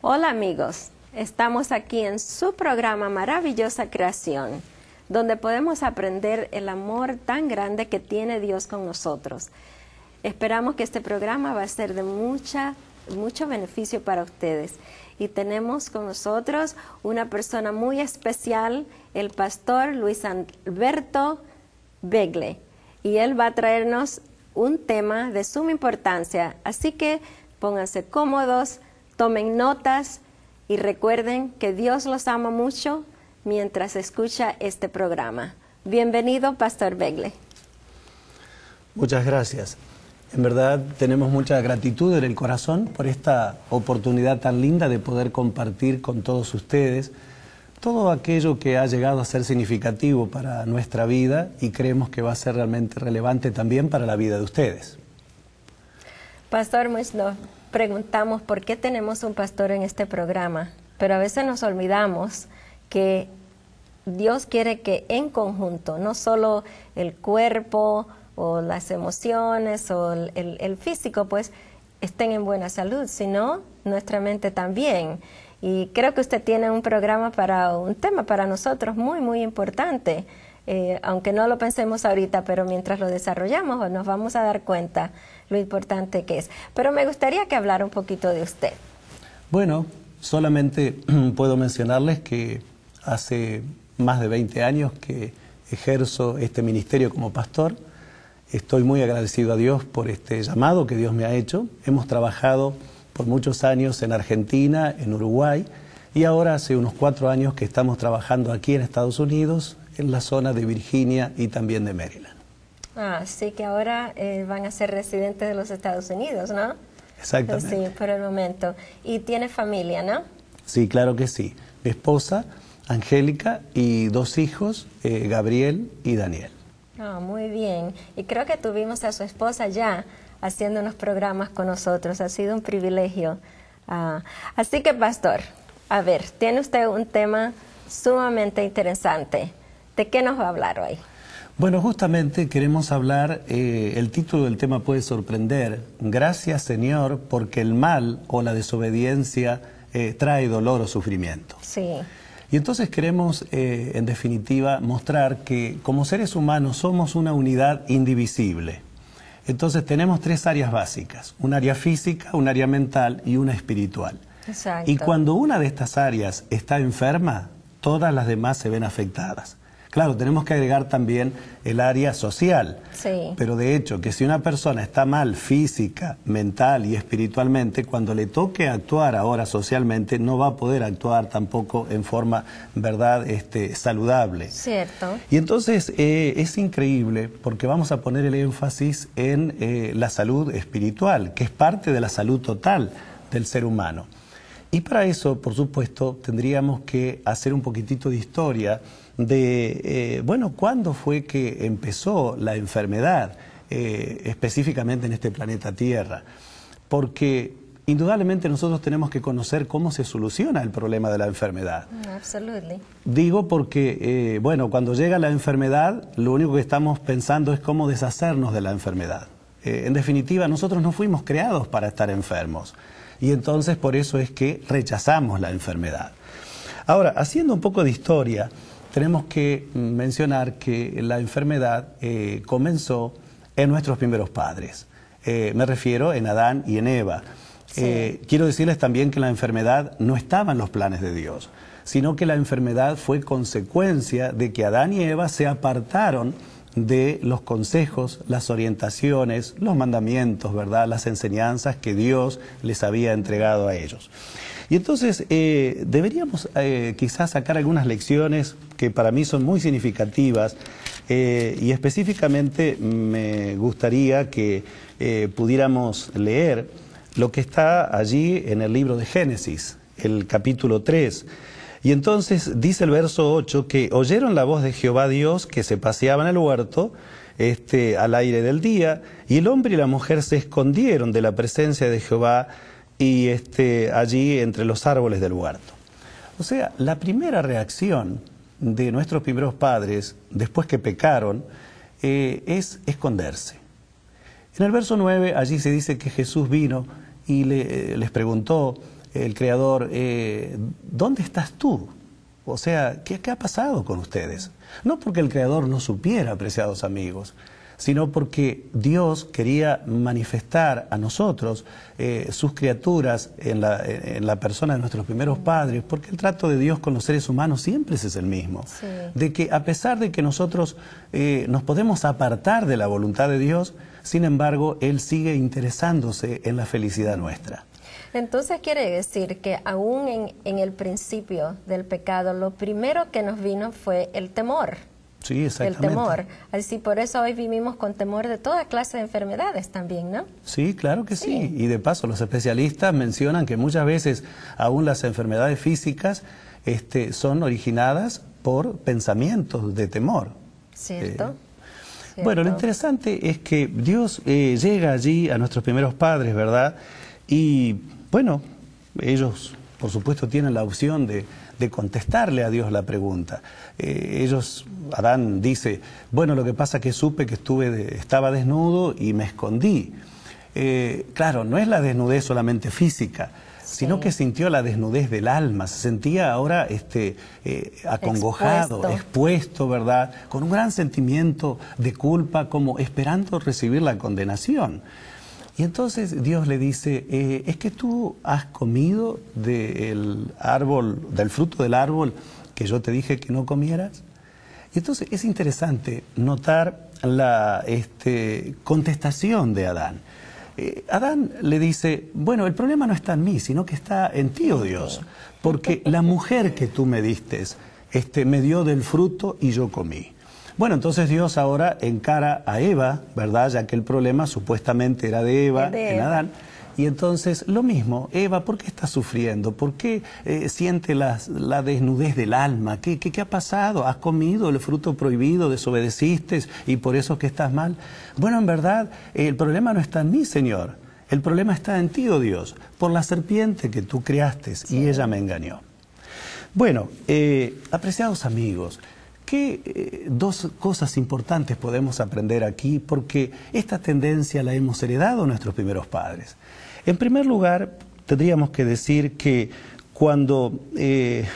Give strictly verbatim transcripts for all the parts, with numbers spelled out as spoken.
Hola amigos, estamos aquí en su programa Maravillosa Creación, donde podemos aprender el amor tan grande que tiene Dios con nosotros. Esperamos que este programa va a ser de mucha, mucho beneficio para ustedes. Y tenemos con nosotros una persona muy especial, el pastor Luis Alberto Begle. Y él va a traernos un tema de suma importancia. Así que pónganse cómodos, tomen notas y recuerden que Dios los ama mucho mientras escucha este programa. Bienvenido, Pastor Begle. Muchas gracias. En verdad tenemos mucha gratitud en el corazón por esta oportunidad tan linda de poder compartir con todos ustedes todo aquello que ha llegado a ser significativo para nuestra vida y creemos que va a ser realmente relevante también para la vida de ustedes. Pastor, nos preguntamos por qué tenemos un pastor en este programa, pero a veces nos olvidamos que Dios quiere que en conjunto, no solo el cuerpo o las emociones o el, el, el físico, pues estén en buena salud, sino nuestra mente también. Y creo que usted tiene un programa para un tema para nosotros muy, muy importante, eh, aunque no lo pensemos ahorita, pero mientras lo desarrollamos nos vamos a dar cuenta lo importante que es. Pero me gustaría que hablara un poquito de usted. Bueno, solamente puedo mencionarles que hace más de veinte años que ejerzo este ministerio como pastor. Estoy muy agradecido a Dios por este llamado que Dios me ha hecho. Hemos trabajado por muchos años en Argentina, en Uruguay, y ahora hace unos cuatro años que estamos trabajando aquí en Estados Unidos, en la zona de Virginia y también de Maryland. Ah, sí que ahora eh, van a ser residentes de los Estados Unidos, ¿no? Exactamente. Sí, por el momento. Y tiene familia, ¿no? Sí, claro que sí. Mi esposa, Angélica, y dos hijos, eh, Gabriel y Daniel. Ah, muy bien. Y creo que tuvimos a su esposa ya haciendo unos programas con nosotros. Ha sido un privilegio. Ah, así que, pastor, a ver, tiene usted un tema sumamente interesante. ¿De qué nos va a hablar hoy? Bueno, justamente queremos hablar, eh, el título del tema puede sorprender. Gracias, Señor, porque el mal o la desobediencia eh, trae dolor o sufrimiento. Sí. Y entonces queremos, eh, en definitiva, mostrar que como seres humanos somos una unidad indivisible. Entonces tenemos tres áreas básicas, un área física, un área mental y una espiritual. Exacto. Y cuando una de estas áreas está enferma, todas las demás se ven afectadas. Claro, tenemos que agregar también el área social, sí. Pero de hecho que si una persona está mal física, mental y espiritualmente, cuando le toque actuar ahora socialmente, no va a poder actuar tampoco en forma, verdad, este, saludable. Cierto. Y entonces eh, es increíble porque vamos a poner el énfasis en eh, la salud espiritual, que es parte de la salud total del ser humano. Y para eso, por supuesto, tendríamos que hacer un poquitito de historia de, eh, bueno, ¿cuándo fue que empezó la enfermedad, eh, específicamente en este planeta Tierra? Porque indudablemente nosotros tenemos que conocer cómo se soluciona el problema de la enfermedad. Absolutely. Digo porque, eh, bueno, cuando llega la enfermedad, lo único que estamos pensando es cómo deshacernos de la enfermedad. Eh, en definitiva, nosotros no fuimos creados para estar enfermos. Y entonces por eso es que rechazamos la enfermedad. Ahora, haciendo un poco de historia, tenemos que mencionar que la enfermedad eh, comenzó en nuestros primeros padres. Eh, me refiero en Adán y en Eva. Sí. Eh, quiero decirles también que la enfermedad no estaba en los planes de Dios, sino que la enfermedad fue consecuencia de que Adán y Eva se apartaron de los consejos, las orientaciones, los mandamientos, ¿verdad?, las enseñanzas que Dios les había entregado a ellos. Y entonces eh, deberíamos eh, quizás sacar algunas lecciones que para mí son muy significativas eh, y específicamente me gustaría que eh, pudiéramos leer lo que está allí en el libro de Génesis, el capítulo tres. Y entonces dice el verso ocho que oyeron la voz de Jehová Dios que se paseaba en el huerto este, al aire del día, y el hombre y la mujer se escondieron de la presencia de Jehová y este, allí entre los árboles del huerto. O sea, la primera reacción de nuestros primeros padres después que pecaron eh, es esconderse. En el verso nueve allí se dice que Jesús vino y le, les preguntó el Creador, eh, ¿dónde estás tú? O sea, ¿qué, ¿qué ha pasado con ustedes? No porque el Creador no supiera, apreciados amigos, sino porque Dios quería manifestar a nosotros, eh, sus criaturas, en la, en la persona de nuestros primeros padres, porque el trato de Dios con los seres humanos siempre es el mismo. Sí. De que a pesar de que nosotros eh, nos podemos apartar de la voluntad de Dios, sin embargo, Él sigue interesándose en la felicidad nuestra. Entonces quiere decir que aún en, en el principio del pecado, lo primero que nos vino fue el temor. Sí, exactamente. El temor. Así por eso hoy vivimos con temor de toda clase de enfermedades también, ¿no? Sí, claro que sí. Sí. Y de paso, los especialistas mencionan que muchas veces aún las enfermedades físicas este, son originadas por pensamientos de temor. ¿Cierto? Eh, ¿Cierto? Bueno, lo interesante es que Dios eh, llega allí a nuestros primeros padres, ¿verdad? Y bueno, ellos por supuesto tienen la opción de, de contestarle a Dios la pregunta. Eh, ellos, Adán dice, bueno, lo que pasa es que supe que estuve de, estaba desnudo y me escondí. Eh, claro, no es la desnudez solamente física, sí, sino que sintió la desnudez del alma, se sentía ahora este, eh, acongojado, expuesto. expuesto, ¿verdad? Con un gran sentimiento de culpa, como esperando recibir la condenación. Y entonces Dios le dice, eh, es que tú has comido del árbol, del fruto del árbol que yo te dije que no comieras. Y entonces es interesante notar la este, contestación de Adán. Eh, Adán le dice, bueno, el problema no está en mí, sino que está en ti, oh Dios, porque la mujer que tú me diste este, me dio del fruto y yo comí. Bueno, entonces Dios ahora encara a Eva, ¿verdad? Ya que el problema supuestamente era de Eva, de en Eva. Adán. Y entonces lo mismo, Eva, ¿por qué estás sufriendo? ¿Por qué eh, siente la, la desnudez del alma? ¿Qué, qué, ¿Qué ha pasado? ¿Has comido el fruto prohibido, desobedeciste y por eso es que estás mal? Bueno, en verdad, eh, el problema no está en mí, Señor. El problema está en ti, oh Dios, por la serpiente que tú creaste, sí, y ella me engañó. Bueno, eh, apreciados amigos, ¿qué eh, dos cosas importantes podemos aprender aquí? Porque esta tendencia la hemos heredado a nuestros primeros padres. En primer lugar, tendríamos que decir que cuando eh,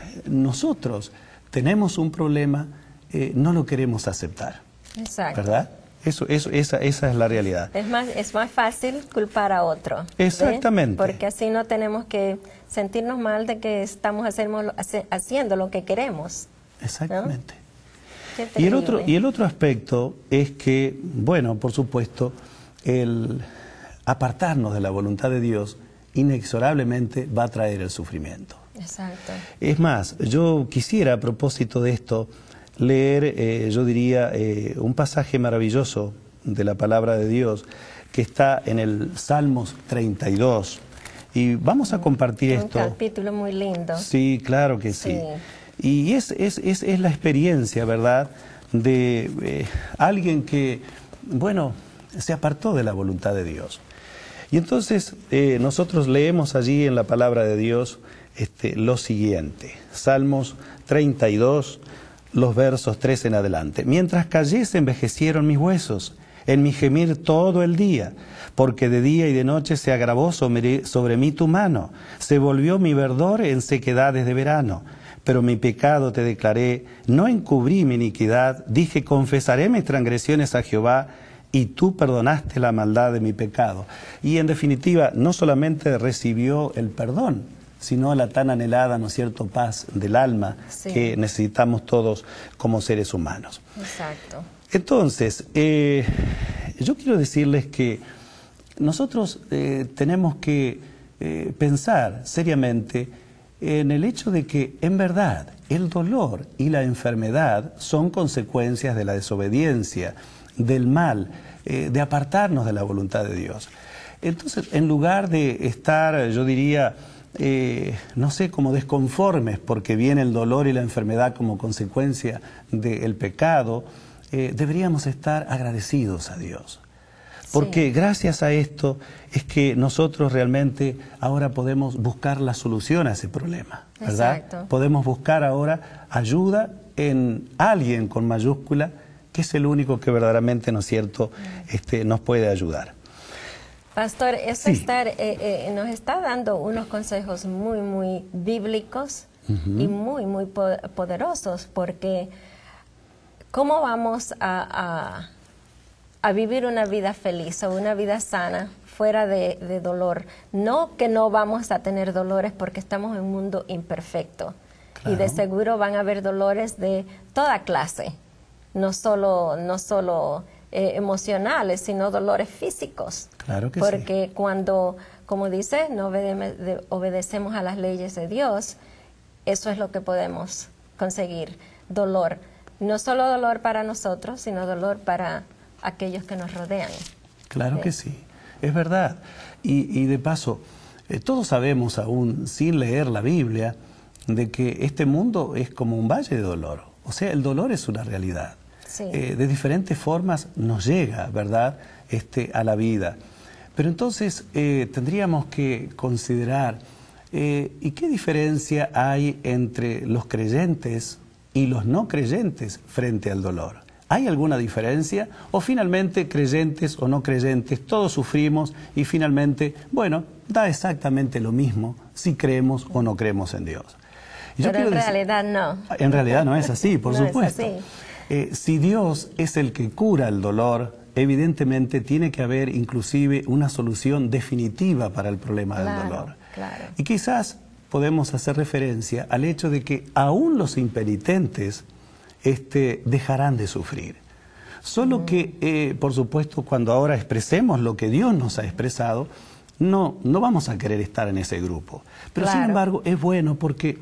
nosotros tenemos un problema, eh, no lo queremos aceptar. Exacto. ¿Verdad? Eso, eso, esa, esa es la realidad. Es más, es más fácil culpar a otro. Exactamente. ¿Ve? Porque así no tenemos que sentirnos mal de que estamos hacemos, hace, haciendo lo que queremos. Exactamente. ¿No? Y el, otro, y el otro aspecto es que, bueno, por supuesto, el apartarnos de la voluntad de Dios inexorablemente va a traer el sufrimiento. Exacto. Es más, yo quisiera a propósito de esto leer, eh, yo diría, eh, un pasaje maravilloso de la palabra de Dios que está en el Salmos treinta y dos. Y vamos a compartir un esto. Un capítulo muy lindo. Sí, claro que sí. sí. Y es, es, es, es la experiencia, ¿verdad?, de eh, alguien que, bueno, se apartó de la voluntad de Dios. Y entonces eh, nosotros leemos allí en la palabra de Dios este, lo siguiente, Salmos treinta y dos, los versos tres en adelante. Mientras callé se envejecieron mis huesos, en mi gemir todo el día, porque de día y de noche se agravó sobre, sobre mí tu mano, se volvió mi verdor en sequedades de verano. Pero mi pecado te declaré, no encubrí mi iniquidad, dije, confesaré mis transgresiones a Jehová, y tú perdonaste la maldad de mi pecado. Y en definitiva, no solamente recibió el perdón, sino la tan anhelada, ¿no es cierto?, paz del alma, sí, que necesitamos todos como seres humanos. Exacto. Entonces, eh, yo quiero decirles que nosotros eh, tenemos que eh, pensar seriamente en el hecho de que, en verdad, el dolor y la enfermedad son consecuencias de la desobediencia, del mal, eh, de apartarnos de la voluntad de Dios. Entonces, en lugar de estar, yo diría, eh, no sé, como desconformes porque viene el dolor y la enfermedad como consecuencia del pecado, eh, deberíamos estar agradecidos a Dios. Porque sí, gracias a esto es que nosotros realmente ahora podemos buscar la solución a ese problema, ¿verdad? Exacto. Podemos buscar ahora ayuda en alguien con mayúscula, que es el único que verdaderamente, ¿no es cierto?, este, nos puede ayudar. Pastor, eso Sí. está, eh, eh, nos está dando unos consejos muy, muy bíblicos uh-huh. y muy, muy po- poderosos, porque ¿cómo vamos a, a, a vivir una vida feliz o una vida sana fuera de, de dolor? No que no vamos a tener dolores porque estamos en un mundo imperfecto. Claro. Y de seguro van a haber dolores de toda clase, no solo, no solo eh, emocionales, sino dolores físicos. Claro que porque sí. cuando, como dice, no obede- de, obedecemos a las leyes de Dios, eso es lo que podemos conseguir, dolor. No solo dolor para nosotros, sino dolor para aquellos que nos rodean. Claro ¿sí? que sí, es verdad. Y, y de paso, eh, todos sabemos aún, sin leer la Biblia, de que este mundo es como un valle de dolor. O sea, el dolor es una realidad. Sí. Eh, de diferentes formas nos llega, ¿verdad?, este, a la vida. Pero entonces eh, tendríamos que considerar, eh, ¿y qué diferencia hay entre los creyentes y los no creyentes frente al dolor? ¿Hay alguna diferencia? ¿O finalmente, creyentes o no creyentes, todos sufrimos y finalmente, bueno, da exactamente lo mismo si creemos o no creemos en Dios? Y Pero en realidad decir, no. En realidad no es así, por no supuesto. Es así. Eh, si Dios es el que cura el dolor, evidentemente tiene que haber inclusive una solución definitiva para el problema claro, del dolor. Claro. Y quizás podemos hacer referencia al hecho de que aún los impenitentes este, dejarán de sufrir. Solo mm. que, eh, por supuesto, cuando ahora expresemos lo que Dios nos ha expresado, no, no vamos a querer estar en ese grupo. Pero claro. sin embargo es bueno porque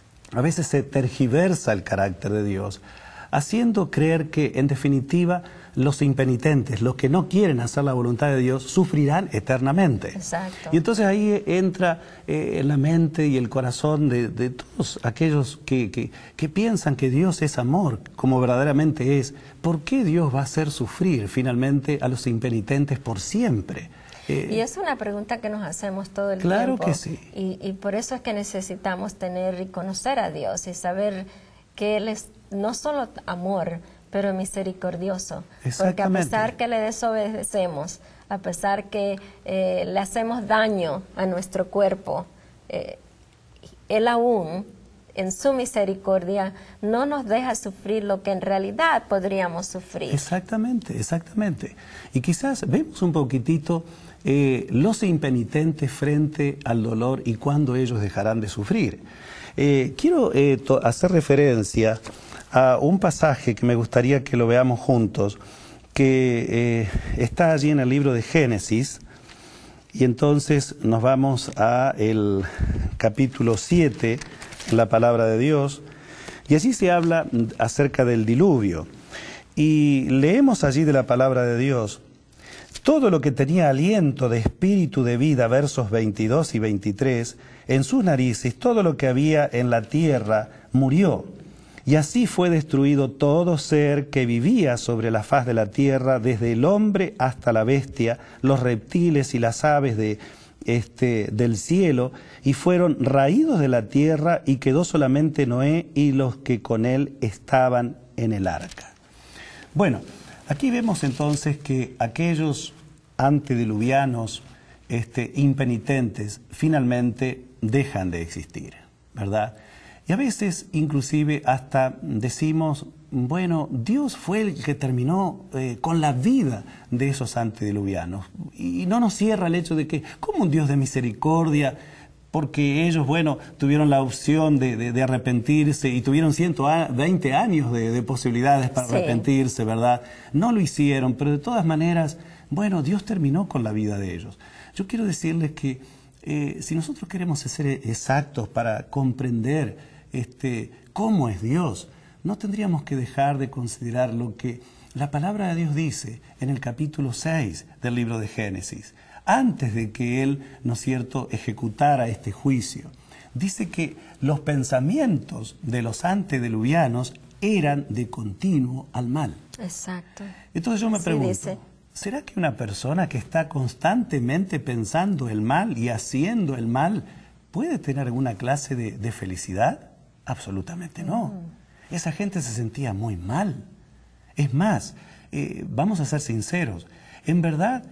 a veces se tergiversa el carácter de Dios, haciendo creer que, en definitiva, los impenitentes, los que no quieren hacer la voluntad de Dios, sufrirán eternamente. Exacto. Y entonces ahí entra eh, en la mente y el corazón de, de todos aquellos que, que, que piensan que Dios es amor, como verdaderamente es. ¿Por qué Dios va a hacer sufrir finalmente a los impenitentes por siempre? Eh, y es una pregunta que nos hacemos todo el claro tiempo. Claro que sí. Y, y por eso es que necesitamos tener y conocer a Dios y saber que Él es no solo amor, pero misericordioso. Porque a pesar que le desobedecemos, a pesar que eh, le hacemos daño a nuestro cuerpo, eh, Él aún, en su misericordia, no nos deja sufrir lo que en realidad podríamos sufrir. Exactamente, exactamente. Y quizás vemos un poquitito eh, los impenitentes frente al dolor y cuándo ellos dejarán de sufrir. Eh, quiero eh, hacer referencia a un pasaje que me gustaría que lo veamos juntos, que eh, está allí en el libro de Génesis, y entonces nos vamos a el capítulo siete, la palabra de Dios, y allí se habla acerca del diluvio, y leemos allí de la palabra de Dios: todo lo que tenía aliento de espíritu de vida, versos veintidós y veintitrés, en sus narices, todo lo que había en la tierra murió. Y así fue destruido todo ser que vivía sobre la faz de la tierra, desde el hombre hasta la bestia, los reptiles y las aves de, este, del cielo, y fueron raídos de la tierra, y quedó solamente Noé y los que con él estaban en el arca. Bueno, aquí vemos entonces que aquellos antediluvianos este, impenitentes finalmente dejan de existir, ¿verdad? Y a veces inclusive hasta decimos, bueno, Dios fue el que terminó eh, con la vida de esos antediluvianos. Y no nos cierra el hecho de que, como un Dios de misericordia, porque ellos, bueno, tuvieron la opción de, de, de arrepentirse y tuvieron ciento veinte años de, de posibilidades para sí. arrepentirse, ¿verdad? No lo hicieron, pero de todas maneras, bueno, Dios terminó con la vida de ellos. Yo quiero decirles que eh, si nosotros queremos ser exactos para comprender Este, cómo es Dios, no tendríamos que dejar de considerar lo que la palabra de Dios dice en el capítulo seis del libro de Génesis, antes de que Él, ¿no es cierto?, ejecutara este juicio. Dice que los pensamientos de los antediluvianos eran de continuo al mal. Exacto. Entonces yo me sí, pregunto, dice. ¿será que una persona que está constantemente pensando el mal y haciendo el mal puede tener alguna clase de, de felicidad? Absolutamente no. Mm. Esa gente se sentía muy mal. Es más, eh, vamos a ser sinceros, en verdad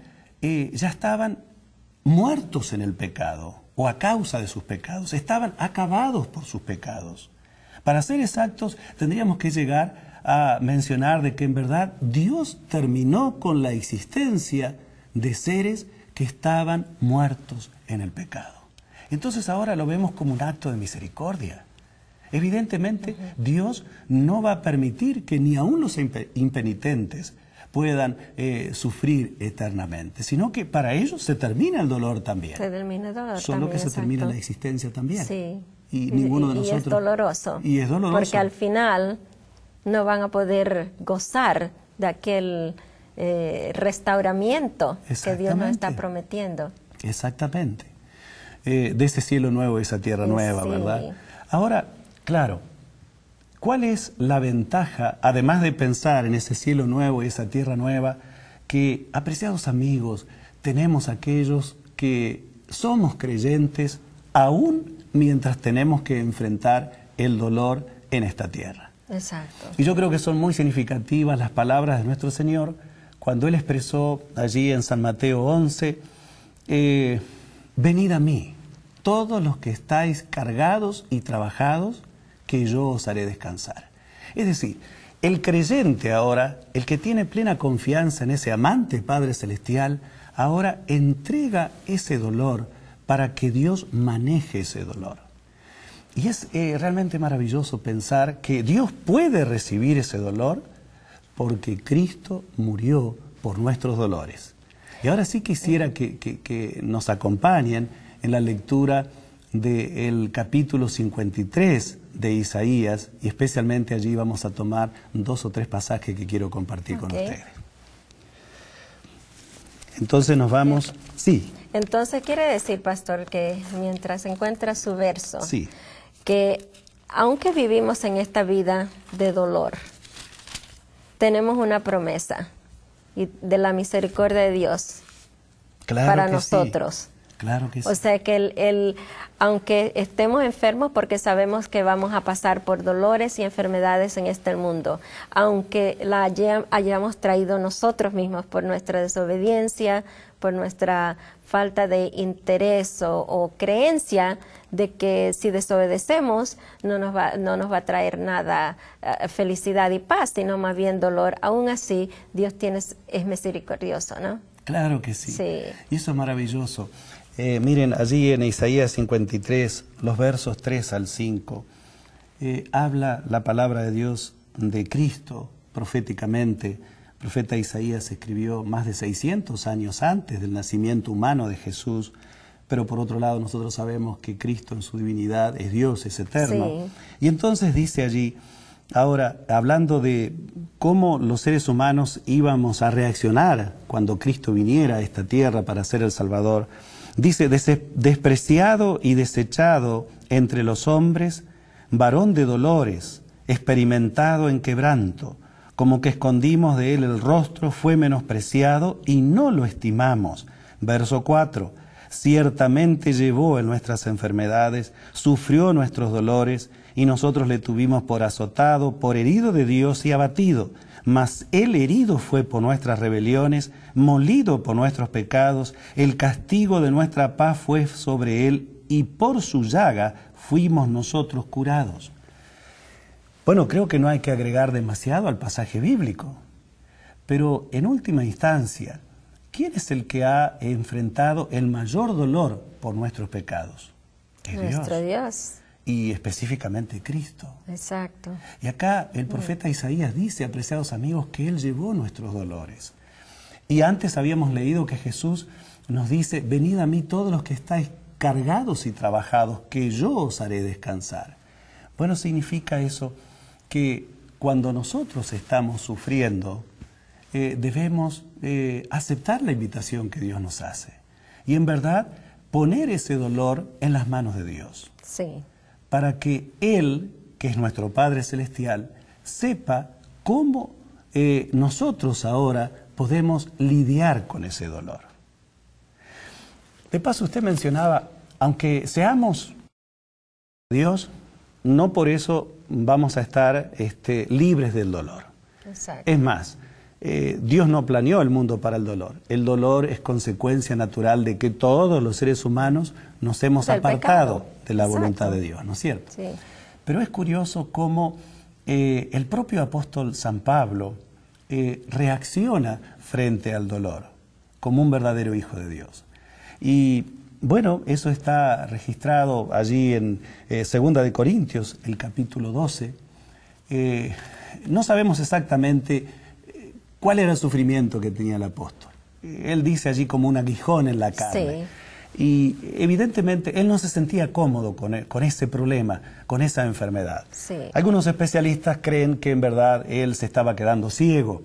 eh, ya estaban muertos en el pecado, o a causa de sus pecados, estaban acabados por sus pecados. Para ser exactos, tendríamos que llegar a mencionar de que en verdad Dios terminó con la existencia de seres que estaban muertos en el pecado. Entonces ahora lo vemos como un acto de misericordia. Evidentemente, uh-huh. Dios no va a permitir que ni aun los impenitentes puedan eh, sufrir eternamente, sino que para ellos se termina el dolor también. Se termina el dolor Solo también, que se exacto. termina la existencia también. Sí. Y, y ninguno de y nosotros... es doloroso. Y es doloroso. Porque al final no van a poder gozar de aquel eh, restauramiento que Dios nos está prometiendo. Exactamente. Eh, de ese cielo nuevo y esa tierra nueva, sí. ¿verdad? Ahora, claro, ¿cuál es la ventaja, además de pensar en ese cielo nuevo y esa tierra nueva, que, apreciados amigos, tenemos aquellos que somos creyentes aún mientras tenemos que enfrentar el dolor en esta tierra? Exacto. Y yo creo que son muy significativas las palabras de nuestro Señor cuando Él expresó allí en San Mateo once, eh, venid a mí, todos los que estáis cargados y trabajados, que yo os haré descansar. Es decir, el creyente ahora, el que tiene plena confianza en ese amante Padre Celestial, ahora entrega ese dolor para que Dios maneje ese dolor. Y es eh, realmente maravilloso pensar que Dios puede recibir ese dolor porque Cristo murió por nuestros dolores. Y ahora sí quisiera que, que, que nos acompañen en la lectura del capítulo cincuenta y tres de Isaías, y especialmente allí vamos a tomar dos o tres pasajes que quiero compartir okay. con ustedes. Entonces nos vamos... Bien. Sí. Entonces quiere decir, pastor, que mientras encuentra su verso, sí. que aunque vivimos en esta vida de dolor, tenemos una promesa y de la misericordia de Dios claro para que nosotros. Sí. Claro que sí. O sea que el, el, aunque estemos enfermos, porque sabemos que vamos a pasar por dolores y enfermedades en este mundo, aunque la haya, hayamos traído nosotros mismos por nuestra desobediencia, por nuestra falta de interés o, o creencia de que si desobedecemos no nos va, no nos va a traer nada, uh, felicidad y paz, sino más bien dolor. Aún así, Dios tiene, es misericordioso, ¿no? Claro que sí. Sí. Y eso es maravilloso. Eh, miren, allí en Isaías cincuenta y tres, los versos tres al cinco, eh, habla la palabra de Dios de Cristo proféticamente. El profeta Isaías escribió más de seiscientos años antes del nacimiento humano de Jesús, pero por otro lado nosotros sabemos que Cristo en su divinidad es Dios, es eterno. Sí. Y entonces dice allí, ahora hablando de cómo los seres humanos íbamos a reaccionar cuando Cristo viniera a esta tierra para ser el Salvador, dice, despreciado y desechado entre los hombres, varón de dolores, experimentado en quebranto, como que escondimos de él el rostro, fue menospreciado y no lo estimamos. Verso cuatro, ciertamente llevó en nuestras enfermedades, sufrió nuestros dolores, y nosotros le tuvimos por azotado, por herido de Dios y abatido. Mas él herido fue por nuestras rebeliones, molido por nuestros pecados, el castigo de nuestra paz fue sobre él, y por su llaga fuimos nosotros curados. Bueno, creo que no hay que agregar demasiado al pasaje bíblico, pero en última instancia, ¿quién es el que ha enfrentado el mayor dolor por nuestros pecados? Es Nuestro Dios. Dios. Y específicamente Cristo. Exacto. Y acá el profeta Isaías dice, apreciados amigos, que Él llevó nuestros dolores. Y antes habíamos leído que Jesús nos dice, venid a mí todos los que estáis cargados y trabajados, que yo os haré descansar. Bueno, significa eso que cuando nosotros estamos sufriendo, eh, debemos eh, aceptar la invitación que Dios nos hace. Y en verdad, poner ese dolor en las manos de Dios. Sí. Para que Él, que es nuestro Padre Celestial, sepa cómo eh, nosotros ahora podemos lidiar con ese dolor. De paso, usted mencionaba, aunque seamos Dios, no por eso vamos a estar este, libres del dolor. Exacto. Es más, eh, Dios no planeó el mundo para el dolor. El dolor es consecuencia natural de que todos los seres humanos nos hemos Del apartado pecado. de la Exacto. voluntad de Dios, ¿no es cierto? Sí. Pero es curioso cómo eh, el propio apóstol San Pablo eh, reacciona frente al dolor como un verdadero hijo de Dios. Y bueno, eso está registrado allí en eh, Segunda de Corintios, el capítulo doce. Eh, no sabemos exactamente eh, cuál era el sufrimiento que tenía el apóstol. Eh, él dice allí como un aguijón en la carne. Sí. Y evidentemente él no se sentía cómodo con, el, con ese problema, con esa enfermedad. Sí. Algunos especialistas creen que en verdad él se estaba quedando ciego.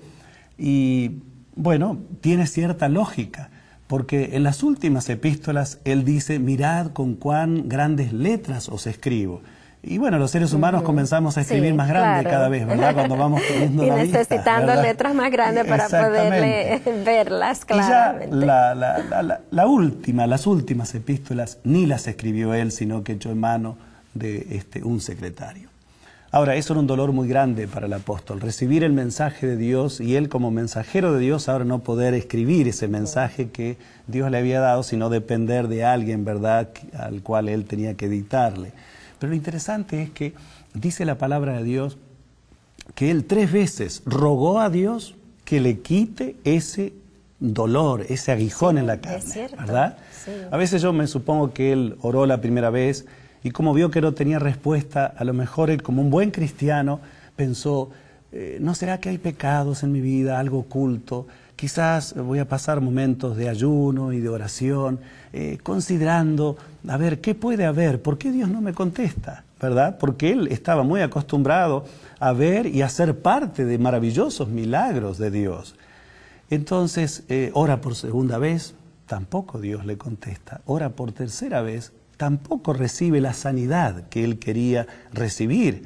Y bueno, tiene cierta lógica, porque en las últimas epístolas él dice, mirad con cuán grandes letras os escribo. Y bueno, los seres humanos uh-huh. comenzamos a escribir sí, más grande claro. cada vez, ¿verdad? Cuando vamos teniendo y la necesitando vista, letras más grandes para poderle verlas claramente. Y ya la, la, la, la, la última, las últimas epístolas ni las escribió él, sino que echó en mano de este, un secretario. Ahora, eso era un dolor muy grande para el apóstol, recibir el mensaje de Dios y él como mensajero de Dios ahora no poder escribir ese mensaje que Dios le había dado, sino depender de alguien, ¿verdad?, al cual él tenía que dictarle. Pero lo interesante es que dice la palabra de Dios que él tres veces rogó a Dios que le quite ese dolor, ese aguijón sí, en la carne, es cierto, ¿verdad? Sí. A veces yo me supongo que él oró la primera vez y como vio que no tenía respuesta, a lo mejor él como un buen cristiano pensó, eh, ¿no será que hay pecados en mi vida, algo oculto? Quizás voy a pasar momentos de ayuno y de oración, eh, considerando, a ver, ¿qué puede haber? ¿Por qué Dios no me contesta? ¿Verdad? Porque él estaba muy acostumbrado a ver y a ser parte de maravillosos milagros de Dios. Entonces, eh, ora por segunda vez, tampoco Dios le contesta. Ora por tercera vez, tampoco recibe la sanidad que él quería recibir.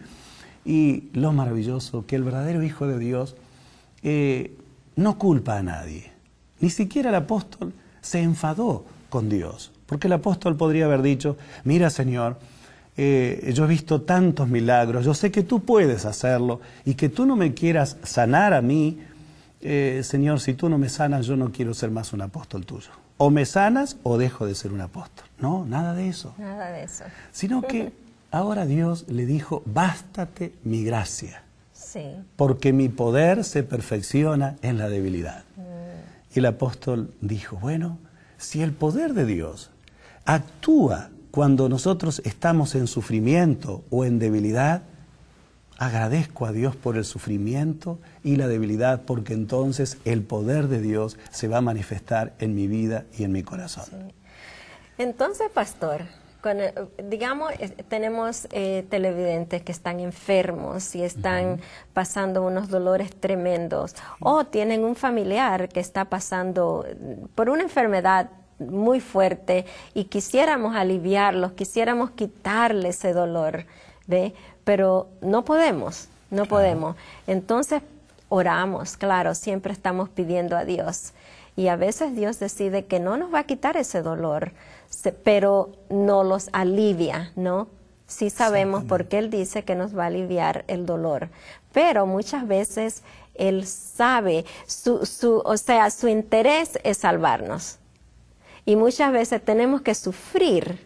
Y lo maravilloso, que el verdadero Hijo de Dios eh, no culpa a nadie. Ni siquiera el apóstol se enfadó con Dios. Porque el apóstol podría haber dicho, mira Señor, eh, yo he visto tantos milagros, yo sé que tú puedes hacerlo y que tú no me quieras sanar a mí, eh, Señor, si tú no me sanas, yo no quiero ser más un apóstol tuyo. O me sanas o dejo de ser un apóstol. No, nada de eso. Nada de eso. Sino que ahora Dios le dijo, bástate mi gracia. Sí. Porque mi poder se perfecciona en la debilidad. Mm. Y el apóstol dijo, bueno, si el poder de Dios actúa cuando nosotros estamos en sufrimiento o en debilidad, agradezco a Dios por el sufrimiento y la debilidad, porque entonces el poder de Dios se va a manifestar en mi vida y en mi corazón. Sí. Entonces, pastor, con el, digamos, tenemos eh, televidentes que están enfermos y están uh-huh. pasando unos dolores tremendos, uh-huh. o tienen un familiar que está pasando por una enfermedad muy fuerte y quisiéramos aliviarlos, quisiéramos quitarle ese dolor, ¿ve? Pero no podemos, no podemos. Entonces oramos, claro, siempre estamos pidiendo a Dios. Y a veces Dios decide que no nos va a quitar ese dolor, pero no los alivia, ¿no? Sí sabemos porque Él dice que nos va a aliviar el dolor. Pero muchas veces Él sabe, su, su, o sea, su interés es salvarnos. Y muchas veces tenemos que sufrir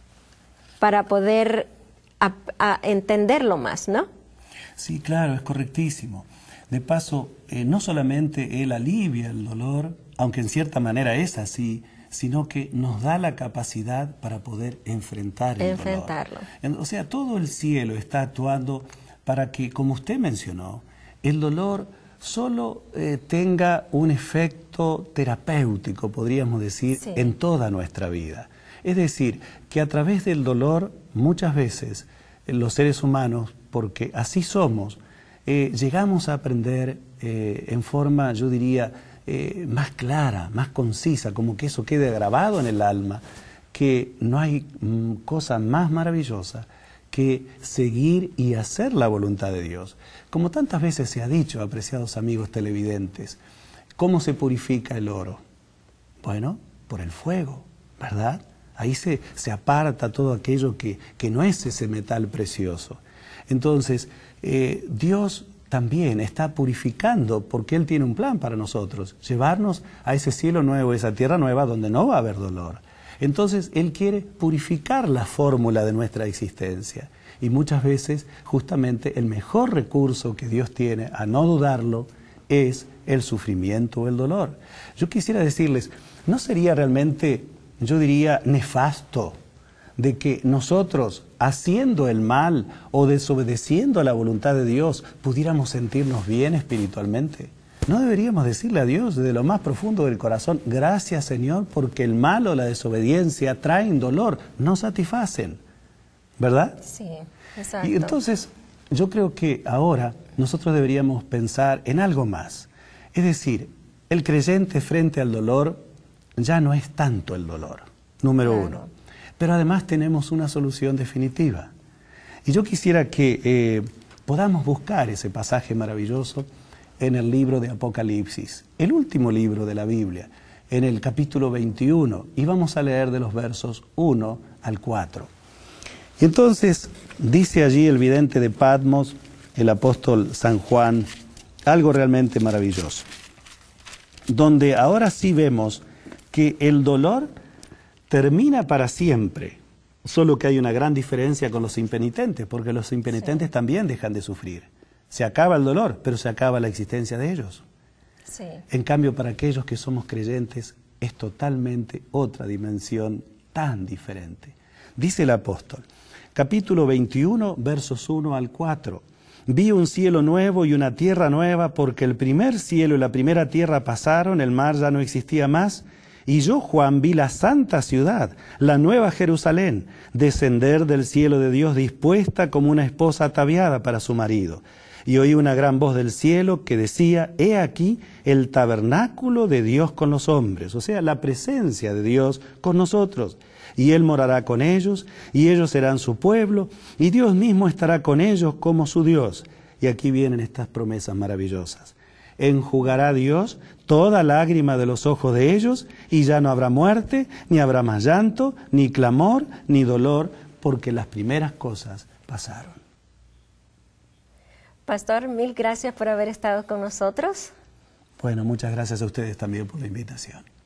para poder a, a entenderlo más, ¿no? Sí, claro, es correctísimo. De paso, eh, no solamente Él alivia el dolor, aunque en cierta manera es así, sino que nos da la capacidad para poder enfrentar el Enfrentarlo. dolor. O sea, todo el cielo está actuando para que, como usted mencionó, el dolor solo eh, tenga un efecto terapéutico, podríamos decir, sí. en toda nuestra vida. Es decir, que a través del dolor, muchas veces, los seres humanos, porque así somos, eh, llegamos a aprender eh, en forma, yo diría, eh, más clara, más concisa, como que eso quede grabado en el alma, que no hay mm, cosa más maravillosa que seguir y hacer la voluntad de Dios. Como tantas veces se ha dicho, apreciados amigos televidentes, ¿cómo se purifica el oro? Bueno, por el fuego, ¿verdad? Ahí se, se aparta todo aquello que, que no es ese metal precioso. Entonces, eh, Dios también está purificando, porque Él tiene un plan para nosotros, llevarnos a ese cielo nuevo, esa tierra nueva donde no va a haber dolor. Entonces Él quiere purificar la fórmula de nuestra existencia. Y muchas veces justamente el mejor recurso que Dios tiene, a no dudarlo, es el sufrimiento o el dolor. Yo quisiera decirles, ¿no sería realmente, yo diría, nefasto de que nosotros, haciendo el mal o desobedeciendo a la voluntad de Dios, pudiéramos sentirnos bien espiritualmente? ¿No deberíamos decirle a Dios desde lo más profundo del corazón, gracias Señor, porque el mal o la desobediencia traen dolor, no satisfacen? ¿Verdad? Sí, exacto. Y entonces, yo creo que ahora nosotros deberíamos pensar en algo más. Es decir, el creyente frente al dolor ya no es tanto el dolor, número Claro. uno. Pero además tenemos una solución definitiva. Y yo quisiera que eh, podamos buscar ese pasaje maravilloso en el libro de Apocalipsis, el último libro de la Biblia, en el capítulo veintiuno, y vamos a leer de los versos uno al cuatro. Y entonces dice allí el vidente de Patmos, el apóstol San Juan, algo realmente maravilloso, donde ahora sí vemos que el dolor termina para siempre, solo que hay una gran diferencia con los impenitentes, porque los impenitentes sí. también dejan de sufrir. Se acaba el dolor, pero se acaba la existencia de ellos. Sí. En cambio, para aquellos que somos creyentes, es totalmente otra dimensión tan diferente. Dice el apóstol, capítulo veintiuno, versos uno al cuatro. Vi un cielo nuevo y una tierra nueva, porque el primer cielo y la primera tierra pasaron, el mar ya no existía más. Y yo, Juan, vi la santa ciudad, la nueva Jerusalén, descender del cielo de Dios dispuesta como una esposa ataviada para su marido. Y oí una gran voz del cielo que decía, he aquí el tabernáculo de Dios con los hombres, o sea, la presencia de Dios con nosotros. Y Él morará con ellos, y ellos serán su pueblo, y Dios mismo estará con ellos como su Dios. Y aquí vienen estas promesas maravillosas. Enjugará Dios toda lágrima de los ojos de ellos, y ya no habrá muerte, ni habrá más llanto, ni clamor, ni dolor, porque las primeras cosas pasaron. Pastor, mil gracias por haber estado con nosotros. Bueno, muchas gracias a ustedes también por la invitación.